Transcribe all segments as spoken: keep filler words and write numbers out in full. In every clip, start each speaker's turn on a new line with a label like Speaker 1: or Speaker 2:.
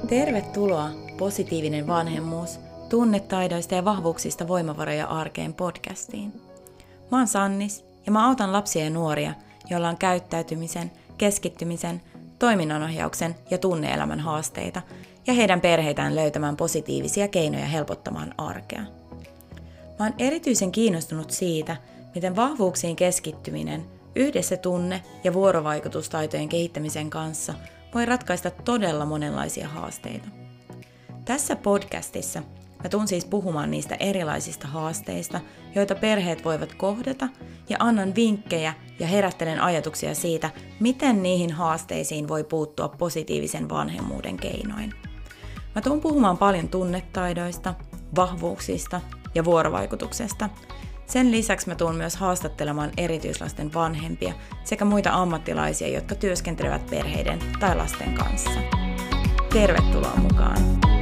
Speaker 1: Tervetuloa Positiivinen vanhemmuus, tunnetaidoista ja vahvuuksista voimavaroja arkeen podcastiin. Mä oon Sannis ja mä autan lapsia ja nuoria, joilla on käyttäytymisen, keskittymisen, toiminnanohjauksen ja tunne-elämän haasteita ja heidän perheitään löytämään positiivisia keinoja helpottamaan arkea. Mä oon erityisen kiinnostunut siitä, miten vahvuuksiin keskittyminen yhdessä tunne- ja vuorovaikutustaitojen kehittämisen kanssa voi ratkaista todella monenlaisia haasteita. Tässä podcastissa mä tuun siis puhumaan niistä erilaisista haasteista, joita perheet voivat kohdata, ja annan vinkkejä ja herättelen ajatuksia siitä, miten niihin haasteisiin voi puuttua positiivisen vanhemmuuden keinoin. Mä tuun puhumaan paljon tunnetaidoista, vahvuuksista ja vuorovaikutuksesta. Sen lisäksi mä tuun myös haastattelemaan erityislasten vanhempia sekä muita ammattilaisia, jotka työskentelevät perheiden tai lasten kanssa. Tervetuloa mukaan!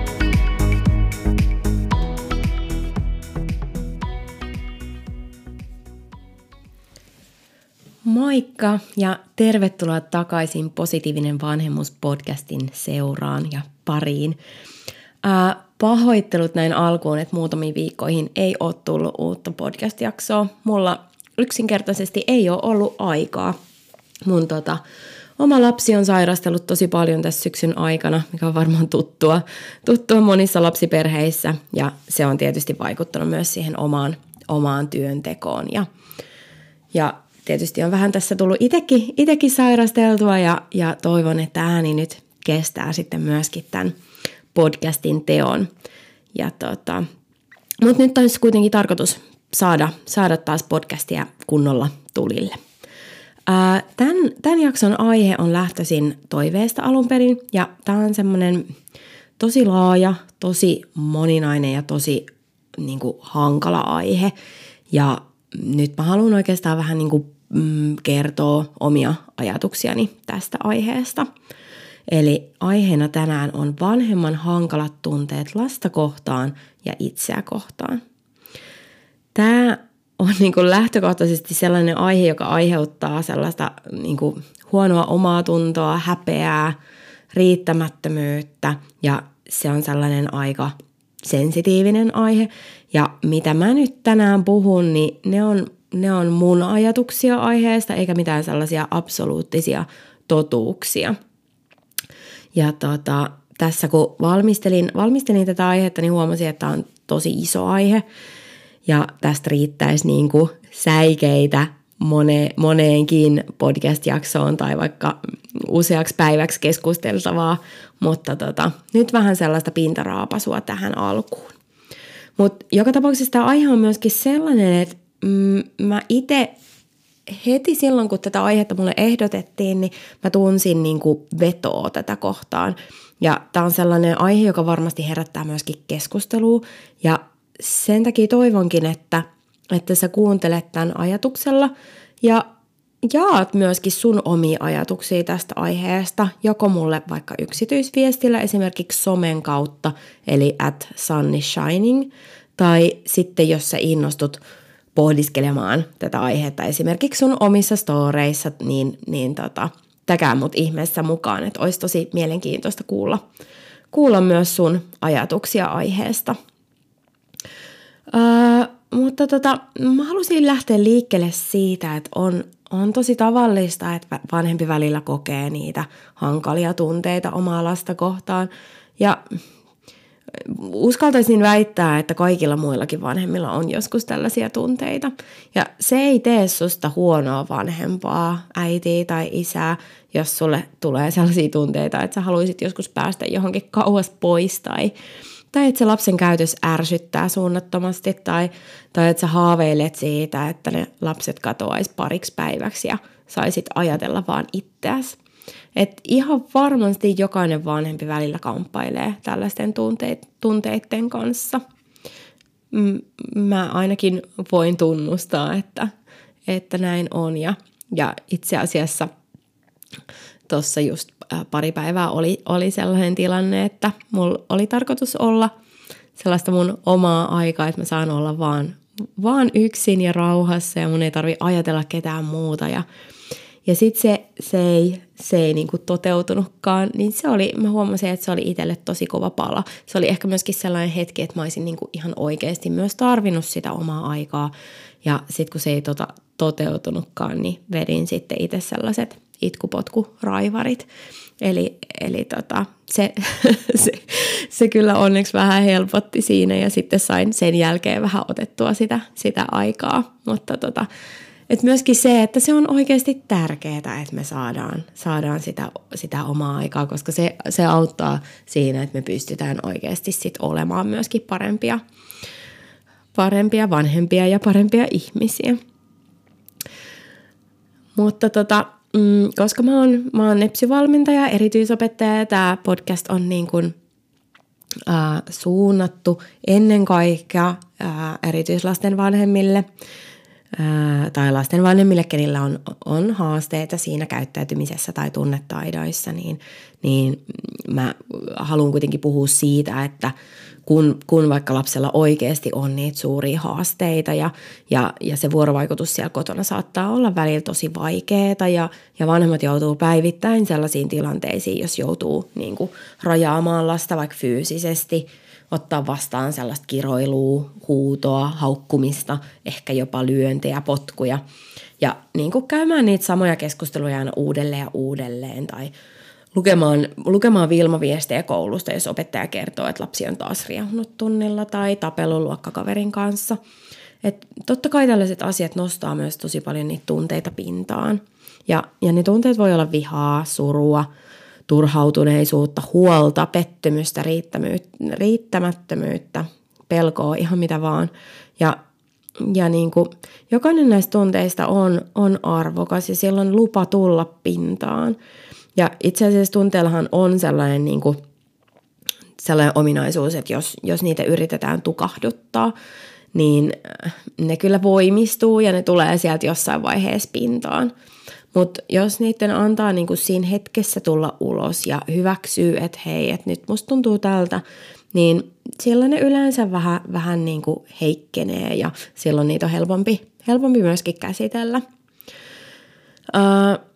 Speaker 2: Moikka ja tervetuloa takaisin Positiivinen vanhemmuus podcastin seuraan ja pariin. Ää, pahoittelut näin alkuun, että muutamiin viikkoihin ei ole tullut uutta podcast-jaksoa. Mulla yksinkertaisesti ei ole ollut aikaa. Mun tota, oma lapsi on sairastellut tosi paljon tässä syksyn aikana, mikä on varmaan tuttua, tuttua monissa lapsiperheissä. Ja se on tietysti vaikuttanut myös siihen omaan, omaan työntekoon. Ja, ja tietysti on vähän tässä tullut itekin, itekin sairasteltua ja, ja toivon, että ääni nyt kestää sitten myöskin tämän podcastin teon. Ja tota, mutta nyt olisi kuitenkin tarkoitus saada, saada taas podcastia kunnolla tulille. Ää, tämän, tämän jakson aihe on lähtöisin toiveesta alun perin, ja tämä on semmoinen tosi laaja, tosi moninainen ja tosi niin kuin, hankala aihe. Ja nyt mä haluan oikeastaan vähän niin kuin, mm, kertoa omia ajatuksiani tästä aiheesta. Eli aiheena tänään on vanhemman hankalat tunteet lasta kohtaan ja itseä kohtaan. Tämä on niin kuin lähtökohtaisesti sellainen aihe, joka aiheuttaa sellaista niin kuin huonoa omaa tuntoa, häpeää, riittämättömyyttä, ja se on sellainen aika sensitiivinen aihe. Ja mitä mä nyt tänään puhun, niin ne on, ne on mun ajatuksia aiheesta, eikä mitään sellaisia absoluuttisia totuuksia. Ja tota, tässä kun valmistelin, valmistelin tätä aihetta, niin huomasin, että tämä on tosi iso aihe. Ja tästä riittäisi niin kuin säikeitä mone, moneenkin podcast-jaksoon tai vaikka useaksi päiväksi keskusteltavaa. Mutta tota, nyt vähän sellaista pintaraapasua tähän alkuun. Mutta joka tapauksessa tämä aihe on myöskin sellainen, että mm, mä itse heti silloin, kun tätä aihetta mulle ehdotettiin, niin mä tunsin niin kuin vetoa tätä kohtaan. Ja tämä on sellainen aihe, joka varmasti herättää myöskin keskustelua. Ja sen takia toivonkin, että, että sä kuuntelet tämän ajatuksella ja jaat myöskin sun omia ajatuksia tästä aiheesta, joko mulle vaikka yksityisviestillä esimerkiksi somen kautta, eli at sunnyshining, tai sitten jos sä innostut pohdiskelemaan tätä aihetta esimerkiksi sun omissa storeissa, niin, niin tota, täkää mut ihmeessä mukaan, että olisi tosi mielenkiintoista kuulla, kuulla myös sun ajatuksia aiheesta. Öö, mutta tota, mä halusin lähteä liikkeelle siitä, että on, on tosi tavallista, että vanhempi välillä kokee niitä hankalia tunteita omaa lasta kohtaan, ja uskaltaisin väittää, että kaikilla muillakin vanhemmilla on joskus tällaisia tunteita. Ja se ei tee susta huonoa vanhempaa, äitiä tai isää, jos sulle tulee sellaisia tunteita, että sä haluaisit joskus päästä johonkin kauas pois tai, tai että se lapsen käytös ärsyttää suunnattomasti tai, tai että sä haaveilet siitä, että ne lapset katoaisi pariksi päiväksi ja saisit ajatella vaan itseäsi. Että ihan varmasti jokainen vanhempi välillä kamppailee tällaisten tunteiden, tunteiden kanssa. Mä ainakin voin tunnustaa, että, että näin on. Ja, ja itse asiassa tuossa just pari päivää oli, oli sellainen tilanne, että mulla oli tarkoitus olla sellaista mun omaa aikaa, että mä saan olla vaan, vaan yksin ja rauhassa ja mun ei tarvitse ajatella ketään muuta. Ja Ja sitten se, se ei, se ei niinku toteutunutkaan, niin se oli, mä huomasin, että se oli itselle tosi kova pala. Se oli ehkä myöskin sellainen hetki, että mä olisin niinku ihan oikeasti myös tarvinnut sitä omaa aikaa. Ja sitten kun se ei tota, toteutunutkaan, niin vedin sitten itse sellaiset itkupotkuraivarit. Eli, eli tota, se, se, se kyllä onneksi vähän helpotti siinä ja sitten sain sen jälkeen vähän otettua sitä, sitä aikaa. Mutta tota, et myöskin se, että se on oikeasti tärkeää, että me saadaan, saadaan sitä, sitä omaa aikaa, koska se, se auttaa siinä, että me pystytään oikeasti sit olemaan myöskin parempia, parempia vanhempia ja parempia ihmisiä. Mutta tota... Mm, koska mä oon, mä oon nepsyvalmentaja, erityisopettaja ja tämä podcast on niin kuin, ää, suunnattu ennen kaikkea ää, erityislasten vanhemmille ää, tai lasten vanhemmille, kenillä on, on haasteita siinä käyttäytymisessä tai tunnetaidoissa, niin, niin mä haluan kuitenkin puhua siitä, että kun, kun vaikka lapsella oikeasti on niitä suuria haasteita ja, ja, ja se vuorovaikutus siellä kotona saattaa olla välillä tosi vaikeaa ja, ja vanhemmat joutuu päivittäin sellaisiin tilanteisiin, jos joutuu niin kuin rajaamaan lasta vaikka fyysisesti, ottaa vastaan sellaista kiroilua, huutoa, haukkumista, ehkä jopa lyöntejä, potkuja ja niin kuin käymään niitä samoja keskusteluja aina uudelleen ja uudelleen tai Lukemaan, lukemaan Vilma-viestejä koulusta, jos opettaja kertoo, että lapsi on taas riehunut tunnilla tai tapellut luokkakaverin kanssa. Et totta kai tällaiset asiat nostaa myös tosi paljon niitä tunteita pintaan. Ja, ja ne tunteet voi olla vihaa, surua, turhautuneisuutta, huolta, pettymystä, riittämättömyyttä, pelkoa, ihan mitä vaan. Ja, ja niin kuin, jokainen näistä tunteista on, on arvokas ja siellä on lupa tulla pintaan. Ja itse asiassa tunteellahan on sellainen, niin kuin, sellainen ominaisuus, että jos, jos niitä yritetään tukahduttaa, niin ne kyllä voimistuu ja ne tulee sieltä jossain vaiheessa pintaan. Mutta jos niiden antaa niin kuin siinä hetkessä tulla ulos ja hyväksyy, että hei, että nyt musta tuntuu tältä, niin silloin ne yleensä vähän, vähän niin kuin heikkenee ja silloin niitä on helpompi, helpompi myöskin käsitellä. Uh,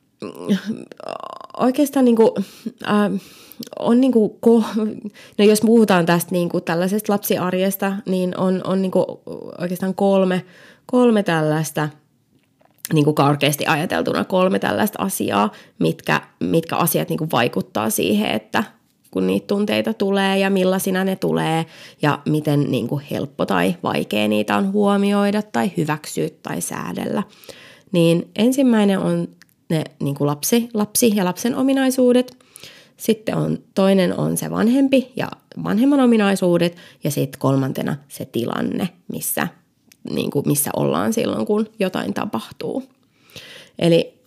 Speaker 2: Oikeastaan niin kuin, äh, on niin kuin, no jos puhutaan tästä niin kuin tällaisesta lapsiarjesta, niin on, on niin kuin oikeastaan kolme, kolme tällaista, niin kuin karkeasti ajateltuna kolme tällaista asiaa, mitkä, mitkä asiat niin kuin vaikuttaa siihen, että kun niitä tunteita tulee ja millaisina ne tulee ja miten niin kuin helppo tai vaikea niitä on huomioida tai hyväksyä tai säädellä. Niin ensimmäinen on ne niin kuin lapsi, lapsi ja lapsen ominaisuudet. Sitten on, toinen on se vanhempi ja vanhemman ominaisuudet ja sitten kolmantena se tilanne, missä, niin kuin, missä ollaan silloin, kun jotain tapahtuu. Eli,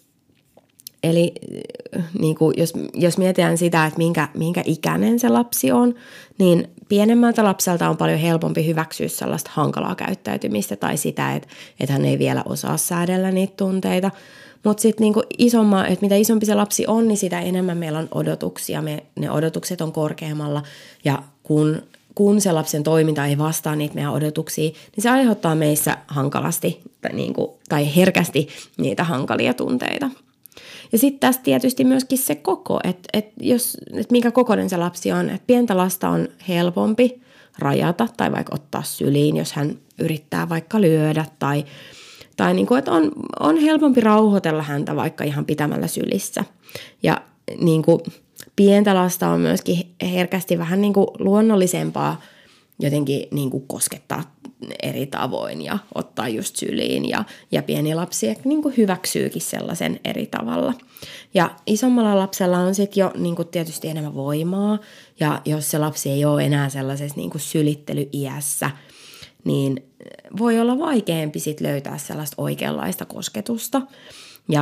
Speaker 2: eli niin kuin jos, jos mietitään sitä, että minkä, minkä ikäinen se lapsi on, niin pienemmältä lapselta on paljon helpompi hyväksyä sellaista hankalaa käyttäytymistä tai sitä, että, että hän ei vielä osaa säädellä niitä tunteita. Mutta sitten niinku isomma, että mitä isompi se lapsi on, niin sitä enemmän meillä on odotuksia. Me, ne odotukset on korkeammalla ja kun, kun se lapsen toiminta ei vastaa niitä meidän odotuksia, niin se aiheuttaa meissä hankalasti tai, niinku, tai herkästi niitä hankalia tunteita. Ja sitten tässä tietysti myöskin se koko, että et jos, et minkä kokoinen se lapsi on. Että pientä lasta on helpompi rajata tai vaikka ottaa syliin, jos hän yrittää vaikka lyödä tai Tai niin kuin, että on, on helpompi rauhoitella häntä vaikka ihan pitämällä sylissä. Ja niin kuin, pientä lasta on myöskin herkästi vähän niin kuin luonnollisempaa jotenkin niin kuin koskettaa eri tavoin ja ottaa just syliin. Ja, ja pieni lapsi niin kuin hyväksyykin sellaisen eri tavalla. Ja isommalla lapsella on sitten jo niin kuin tietysti enemmän voimaa. Ja jos se lapsi ei ole enää sellaisessa niin kuin sylittely-iässä, niin voi olla vaikeampi sit löytää sellaista oikeanlaista kosketusta. Ja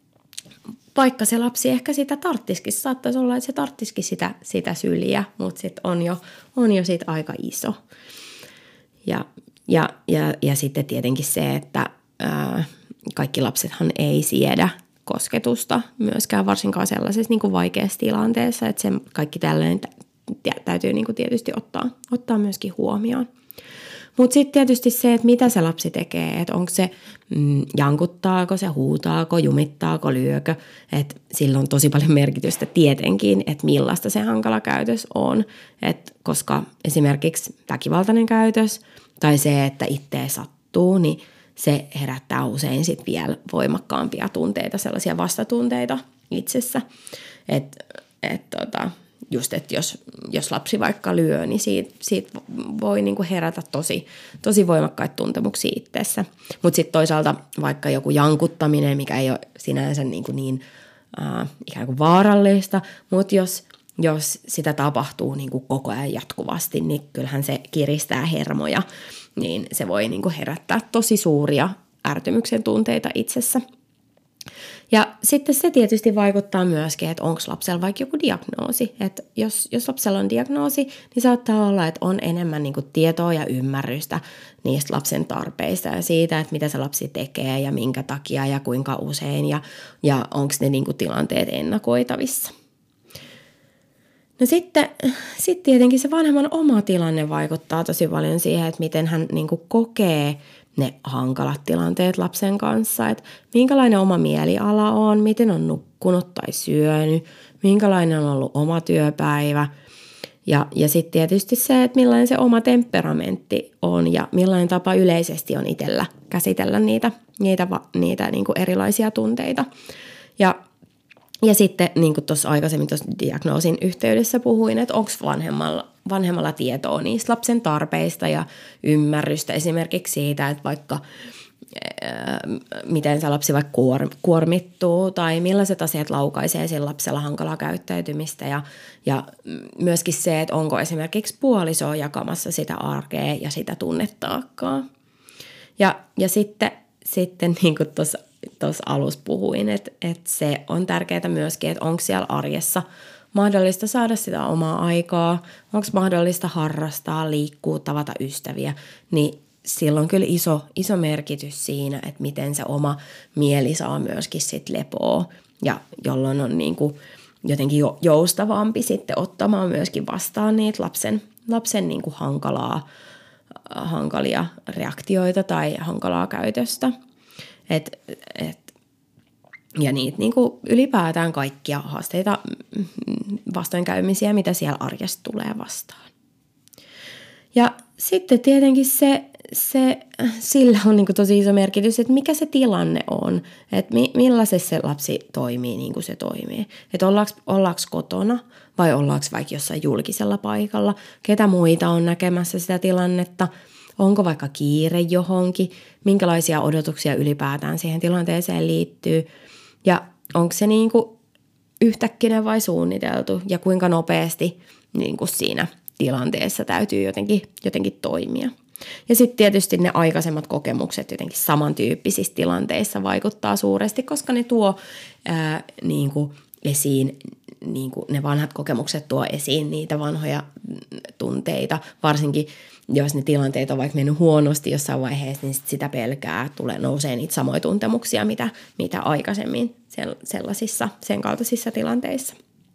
Speaker 2: vaikka se lapsi ehkä sitä tarttisikin, saattaisi olla, että se tarttisikin sitä, sitä syliä, mutta sitten on jo, on jo sit aika iso. Ja, ja, ja, ja sitten tietenkin se, että ää, kaikki lapsethan ei siedä kosketusta myöskään varsinkaan sellaisessa niin kuin vaikeassa tilanteessa, että se kaikki tällainen täytyy niin kuin tietysti ottaa, ottaa myöskin huomioon. Mutta sitten tietysti se, että mitä se lapsi tekee, että onko se mm, jankuttaako, se huutaako, jumittaako, lyökö. Että sillä on tosi paljon merkitystä tietenkin, että millaista se hankala käytös on. Et koska esimerkiksi väkivaltainen käytös tai se, että itseä sattuu, niin se herättää usein sit vielä voimakkaampia tunteita, sellaisia vastatunteita itsessä. Että et tota, just, että jos, jos lapsi vaikka lyö, niin siitä, siitä voi niinku herätä tosi, tosi voimakkaita tuntemuksia itsessä. Mutta sitten toisaalta vaikka joku jankuttaminen, mikä ei ole sinänsä niinku niin äh, ikään kuin vaarallista, mutta jos, jos sitä tapahtuu niinku koko ajan jatkuvasti, niin kyllähän se kiristää hermoja, niin se voi niinku herättää tosi suuria ärtymyksen tunteita itsessä. Ja sitten se tietysti vaikuttaa myöskin, että onko lapsella vaikka joku diagnoosi. Että jos, jos lapsella on diagnoosi, niin saattaa olla, että on enemmän niin kuin tietoa ja ymmärrystä niistä lapsen tarpeista ja siitä, että mitä se lapsi tekee ja minkä takia ja kuinka usein ja, ja onko ne niin kuin tilanteet ennakoitavissa. No sitten sit tietenkin se vanhemman oma tilanne vaikuttaa tosi paljon siihen, että miten hän niin kuin kokee ne hankalat tilanteet lapsen kanssa, että minkälainen oma mieliala on, miten on nukkunut tai syönyt, minkälainen on ollut oma työpäivä ja, ja sitten tietysti se, että millainen se oma temperamentti on ja millainen tapa yleisesti on itsellä käsitellä niitä, niitä, niitä niin kuin erilaisia tunteita. Ja, ja sitten niin kuin tuossa aikaisemmin tuossa diagnoosin yhteydessä puhuin, että onko vanhemmalla vanhemmalla tietoa niistä lapsen tarpeista ja ymmärrystä esimerkiksi siitä, että vaikka ää, miten se lapsi vaikka kuor, kuormittuu tai millaiset asiat laukaisee sillä lapsella hankalaa käyttäytymistä ja, ja myöskin se, että onko esimerkiksi puoliso jakamassa sitä arkea ja sitä tunnetaakkaa. Ja, ja sitten, sitten niin kuin tuossa tuossa alussa puhuin, että, että se on tärkeää myöskin, että onko siellä arjessa mahdollista saada sitä omaa aikaa, onko mahdollista harrastaa, liikkua, tavata ystäviä, niin sillä on kyllä iso, iso merkitys siinä, että miten se oma mieli saa myöskin sit lepoa ja jolloin on niin kuin jotenkin joustavampi sitten ottamaan myöskin vastaan niitä lapsen, lapsen niin kuin hankalaa, hankalia reaktioita tai hankalaa käytöstä. Et, et, ja niitä niin kuin ylipäätään kaikkia haasteita, vastoinkäymisiä, mitä siellä arjessa tulee vastaan. Ja sitten tietenkin se, se sillä on niin kuin tosi iso merkitys, että mikä se tilanne on, että mi, millaisessa se lapsi toimii niin kuin se toimii. Että ollaanko, ollaanko kotona vai ollaanko vaikka jossain julkisella paikalla, ketä muita on näkemässä sitä tilannetta, onko vaikka kiire johonkin, minkälaisia odotuksia ylipäätään siihen tilanteeseen liittyy ja onko se niin kuin yhtäkkinen vai suunniteltu ja kuinka nopeasti niin kuin siinä tilanteessa täytyy jotenkin, jotenkin toimia. Ja sitten tietysti ne aikaisemmat kokemukset jotenkin samantyyppisissä tilanteissa vaikuttaa suuresti, koska ne tuo ää, niin kuin esiin, niin kuin ne vanhat kokemukset tuo esiin niitä vanhoja tunteita, varsinkin jos ne tilanteet on vaikka mennyt huonosti jossain vaiheessa, niin sit sitä pelkää, tulee nousee niitä samoja tuntemuksia, mitä, mitä aikaisemmin sellaisissa, sen kaltaisissa tilanteissa.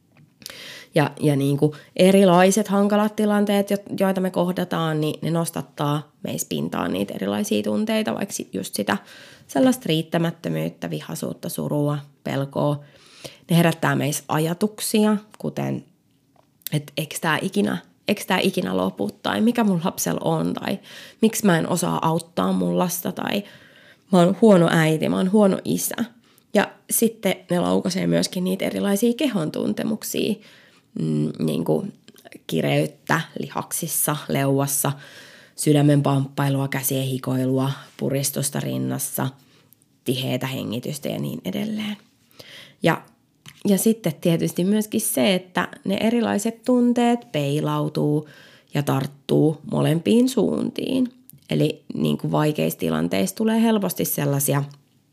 Speaker 2: Ja, ja niin kuin erilaiset hankalat tilanteet, joita me kohdataan, niin ne nostattaa meissä pintaan niitä erilaisia tunteita, vaikka just sitä sellaista riittämättömyyttä, vihaisuutta, surua, pelkoa. Ne herättää meissä ajatuksia, kuten, että eikö tämä ikinä, eikö tämä ikinä lopu, tai mikä mun lapsella on, tai miksi mä en osaa auttaa mun lasta, tai mä oon huono äiti, mä oon huono isä. Ja sitten ne laukaisee myöskin niitä erilaisia kehon tuntemuksia, mm, niin kuin kireyttä lihaksissa, leuassa, sydämen pamppailua, käsien hikoilua, puristusta rinnassa, tiheätä hengitystä ja niin edelleen. Ja, ja sitten tietysti myöskin se, että ne erilaiset tunteet peilautuu ja tarttuu molempiin suuntiin. Eli niin kuin vaikeissa tilanteissa tulee helposti sellaisia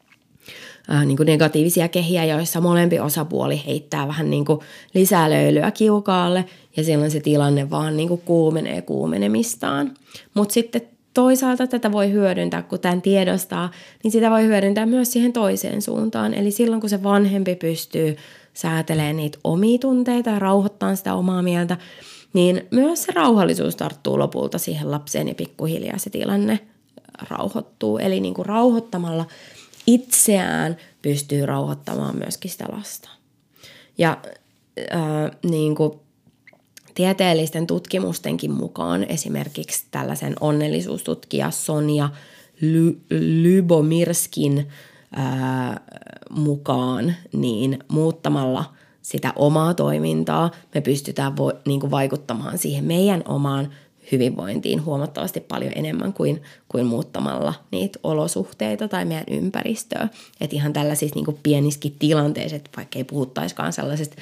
Speaker 2: ää, niin kuin negatiivisia kehiä, joissa molempi osapuoli heittää vähän niin kuin lisää löylyä kiukaalle ja silloin se tilanne vaan niin kuin kuumenee kuumenemistaan. Mutta sitten toisaalta tätä voi hyödyntää, kun tämän tiedostaa, niin sitä voi hyödyntää myös siihen toiseen suuntaan. Eli silloin, kun se vanhempi pystyy säätelemään niitä omia tunteita ja rauhoittamaan sitä omaa mieltä, niin myös se rauhallisuus tarttuu lopulta siihen lapseen ja pikkuhiljaa se tilanne rauhoittuu. Eli niin kuin rauhoittamalla itseään pystyy rauhoittamaan myöskin sitä lasta. Ja ää, niin kuin tieteellisten tutkimustenkin mukaan esimerkiksi tällaisen onnellisuustutkija Sonja Lyubomirskin ää, mukaan, niin muuttamalla sitä omaa toimintaa me pystytään vo, niin kuin vaikuttamaan siihen meidän omaan hyvinvointiin huomattavasti paljon enemmän kuin, kuin muuttamalla niitä olosuhteita tai meidän ympäristöä. Että ihan tällaisissa niin kuin pienissäkin tilanteissa, että vaikka ei puhuttaisikaan sellaisesta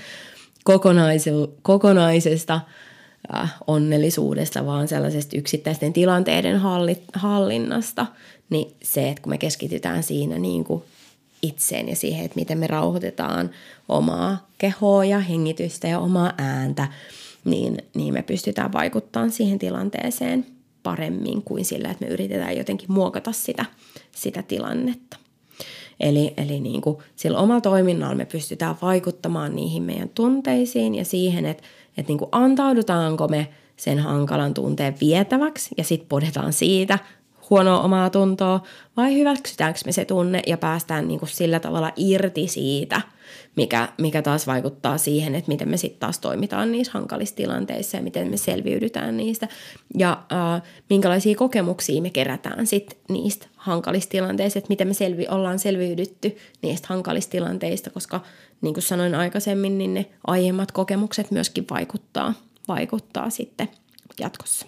Speaker 2: kokonaisesta äh, onnellisuudesta, vaan sellaisesta yksittäisten tilanteiden halli, hallinnasta, niin se, että kun me keskitytään siinä niin kuin itseen ja siihen, että miten me rauhoitetaan omaa kehoa ja hengitystä ja omaa ääntä, niin, niin me pystytään vaikuttamaan siihen tilanteeseen paremmin kuin sillä, että me yritetään jotenkin muokata sitä, sitä tilannetta. Eli, eli niin kuin sillä omalla toiminnalla me pystytään vaikuttamaan niihin meidän tunteisiin ja siihen, että, että niin kuin antaudutaanko me sen hankalan tunteen vietäväksi ja sitten podetaan siitä huonoa omaa tuntoa, vai hyväksytäänkö me se tunne ja päästään niin kuin sillä tavalla irti siitä, mikä, mikä taas vaikuttaa siihen, että miten me sitten taas toimitaan niissä hankalissa tilanteissa ja miten me selviydytään niistä ja äh, minkälaisia kokemuksia me kerätään sitten niistä hankalista tilanteista, että miten me selvi, ollaan selviydytty niistä hankalista tilanteista, koska niin kuin sanoin aikaisemmin, niin ne aiemmat kokemukset myöskin vaikuttaa, vaikuttaa sitten jatkossa.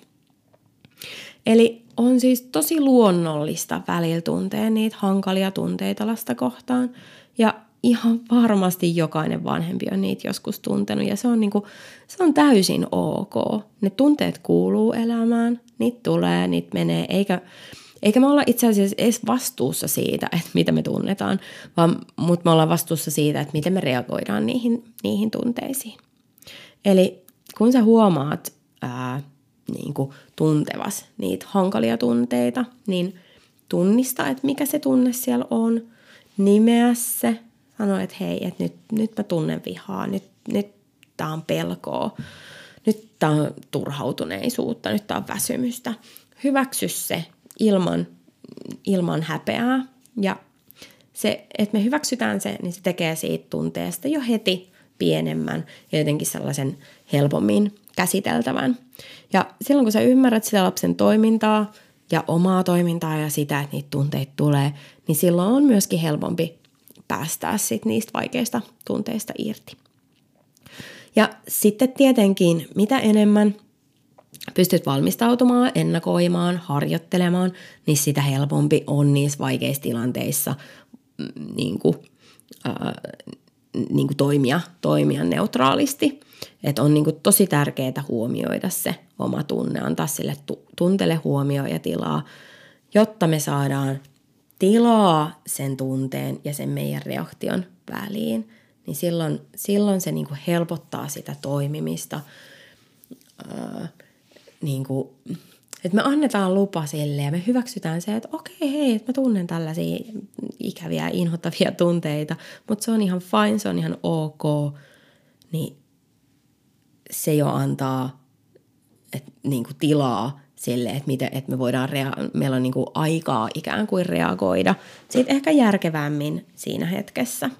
Speaker 2: Eli on siis tosi luonnollista välillä tuntea niitä hankalia tunteita lasta kohtaan ja ihan varmasti jokainen vanhempi on niitä joskus tuntenut ja se on, niinku, se on täysin ok. Ne tunteet kuuluu elämään, niitä tulee, niitä menee, eikä, eikä me olla itse asiassa edes vastuussa siitä, että mitä me tunnetaan, vaan, mutta me ollaan vastuussa siitä, että miten me reagoidaan niihin, niihin tunteisiin. Eli kun sä huomaat ää, niin kuin tuntevas niitä hankalia tunteita, niin tunnista, että mikä se tunne siellä on, nimeä se, sano, että hei, että nyt, nyt mä tunnen vihaa, nyt, nyt tää on pelkoa, nyt tää on turhautuneisuutta, nyt tää on väsymystä. Hyväksy se ilman, ilman häpeää ja se, että me hyväksytään se, niin se tekee siitä tunteesta jo heti pienemmän ja jotenkin sellaisen helpommin käsiteltävän. Ja silloin kun sä ymmärrät sitä lapsen toimintaa ja omaa toimintaa ja sitä, että niitä tunteita tulee, niin silloin on myöskin helpompi päästää sit niistä vaikeista tunteista irti. Ja sitten tietenkin, mitä enemmän pystyt valmistautumaan, ennakoimaan, harjoittelemaan, niin sitä helpompi on niissä vaikeissa tilanteissa niin kuin, ää, niin kuin toimia, toimia neutraalisti. Että on niin kuin tosi tärkeää huomioida se oma tunne, antaa sille tunteelle huomioon ja tilaa, jotta me saadaan tilaa sen tunteen ja sen meidän reaktion väliin. Niin silloin, silloin se niin kuin helpottaa sitä toimimista. Ää, niin kuin, että me annetaan lupa sille ja me hyväksytään se, että okei, hei, että mä tunnen tällaisia ikäviä, inhottavia tunteita, mutta se on ihan fine, se on ihan ok, niin se jo antaa et, niin kuin tilaa sille, että, miten, että me voidaan rea- meillä on niin kuin aikaa ikään kuin reagoida sitten ehkä järkevämmin siinä hetkessä.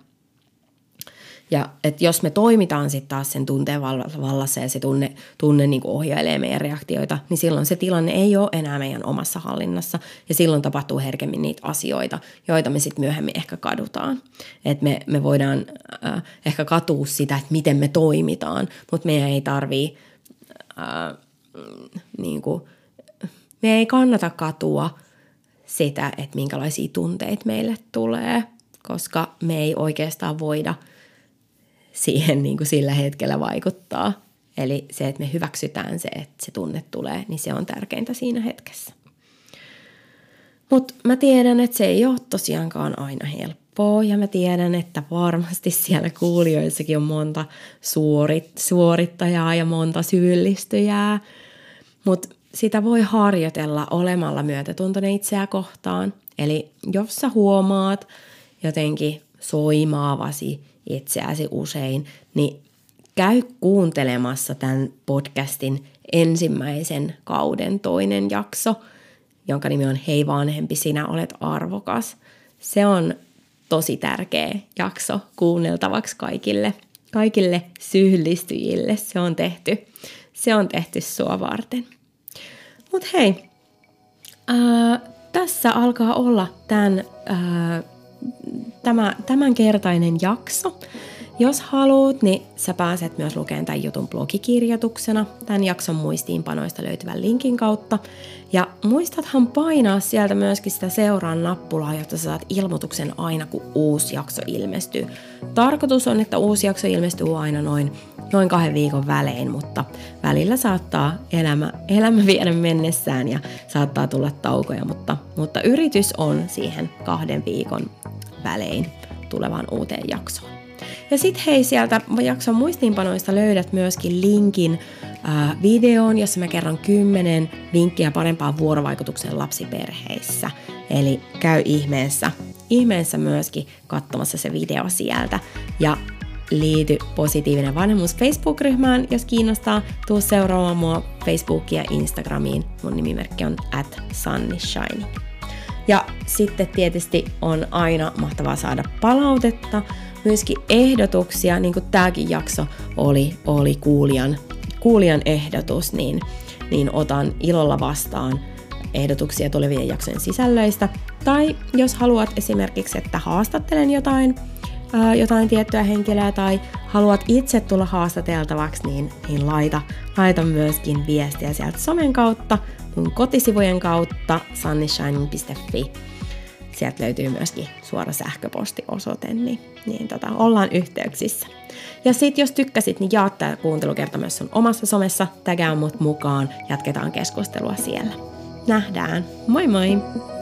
Speaker 2: Ja että jos me toimitaan sitten taas sen tunteen vallassa ja se tunne, tunne niin kuin ohjailee meidän reaktioita, niin silloin se tilanne ei ole enää meidän omassa hallinnassa ja silloin tapahtuu herkemmin niitä asioita, joita me sitten myöhemmin ehkä kadutaan. Että me, me voidaan äh, ehkä katua sitä, että miten me toimitaan, mutta meidän ei tarvii, äh, niin kuin, me ei kannata katua sitä, että minkälaisia tunteita meille tulee, koska me ei oikeastaan voida siihen niin kuin sillä hetkellä vaikuttaa. Eli se, että me hyväksytään se, että se tunne tulee, niin se on tärkeintä siinä hetkessä. Mutta mä tiedän, että se ei ole tosiaankaan aina helppoa ja mä tiedän, että varmasti siellä kuulijoissakin on monta suorit, suorittajaa ja monta syyllistyjää. Mutta sitä voi harjoitella olemalla myötätuntoinen itseä kohtaan. Eli jos sä huomaat jotenkin soimaavasi itseäsi usein, niin käy kuuntelemassa tämän podcastin ensimmäisen kauden toinen jakso, jonka nimi on Hei vanhempi, sinä olet arvokas. Se on tosi tärkeä jakso kuunneltavaksi kaikille, kaikille syyllistyjille. Se on tehty, se on tehty sua varten. Mut hei, ää, tässä alkaa olla tämän, ää, tämä, tämänkertainen jakso. Jos haluat, niin sä pääset myös lukemaan tämän jutun blogikirjoituksena tämän jakson muistiinpanoista löytyvän linkin kautta. Ja muistathan painaa sieltä myöskin sitä seuraan nappulaa, jotta sä saat ilmoituksen aina, kun uusi jakso ilmestyy. Tarkoitus on, että uusi jakso ilmestyy aina noin, noin kahden viikon välein, mutta välillä saattaa elämä, elämä viedä mennessään ja saattaa tulla taukoja, mutta, mutta yritys on siihen kahden viikon välein tulevaan uuteen jaksoon. Ja sit hei, sieltä jakson muistiinpanoista löydät myöskin linkin ää, videoon, jossa mä kerron kymmenen vinkkiä parempaan vuorovaikutukseen lapsiperheissä. Eli käy ihmeessä, ihmeessä myöskin katsomassa se video sieltä. Ja liity Positiivinen vanhemmuus Facebook-ryhmään, jos kiinnostaa. Tuu seuraamaan mua Facebookiin ja Instagramiin. Mun nimimerkki on at sunnyshining. Ja sitten tietysti on aina mahtavaa saada palautetta, myöskin ehdotuksia, niin kuin tämäkin jakso oli, oli kuulijan, kuulijan ehdotus, niin, niin otan ilolla vastaan ehdotuksia tulevien jaksojen sisällöistä. Tai jos haluat esimerkiksi, että haastattelen jotain, ää, jotain tiettyä henkilöä tai haluat itse tulla haastateltavaksi, niin, niin laita, laita myöskin viestiä sieltä somen kautta, mun kotisivujen kautta sunnyshining piste fi. Sieltä löytyy myöskin suora sähköpostiosoite, niin, niin tota, ollaan yhteyksissä. Ja sit jos tykkäsit, niin jaa tää kuuntelukerta myös sun omassa somessa, tägää mut mukaan, jatketaan keskustelua siellä. Nähdään, moi moi!